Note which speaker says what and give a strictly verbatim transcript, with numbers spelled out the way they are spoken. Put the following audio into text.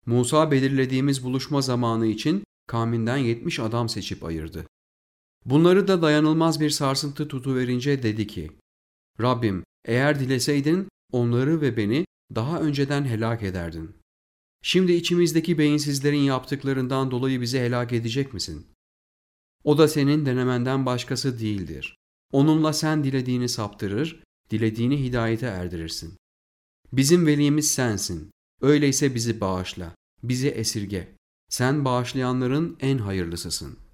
Speaker 1: Musa belirlediğimiz buluşma zamanı için kavminden yetmiş adam seçip ayırdı. Bunları da dayanılmaz bir sarsıntı tutuverince dedi ki, Rabbim, eğer dileseydin onları ve beni daha önceden helak ederdin. Şimdi içimizdeki beyinsizlerin yaptıklarından dolayı bizi helak edecek misin? O da senin denemenden başkası değildir. Onunla sen dilediğini saptırır, dilediğini hidayete erdirirsin. Bizim velimiz sensin. Öyleyse bizi bağışla, bizi esirge. Sen bağışlayanların en hayırlısısın.